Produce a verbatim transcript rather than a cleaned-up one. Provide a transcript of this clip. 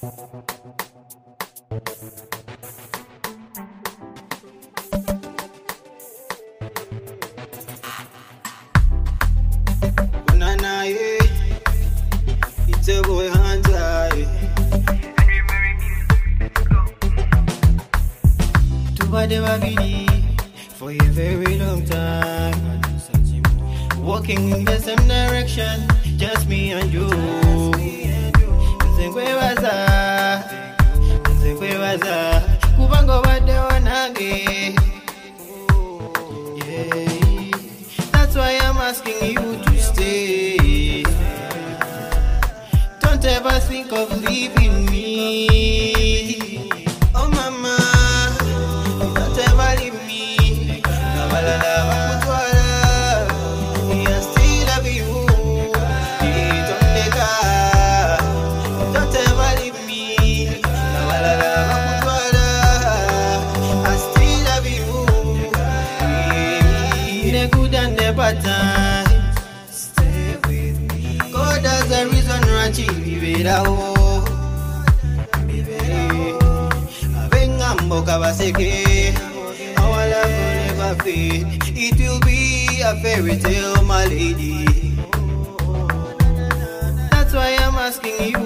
Banana, yeah. It's a boy hands high. To whatever believe for a very long time. Walking in the same direction, just me and you. Nzengwe waza, nzengwe waza, kubango wade wanage. Yeah, that's why I'm asking you to stay. Don't ever think of leaving me. Oh mama, don't ever leave me. Kabalala wakutwala. Stay with me. God has a reason, Ranchi, Vivera. Avengambo Kabaseke. Our love will never fade. It will be a fairy tale, my lady. That's why I'm asking you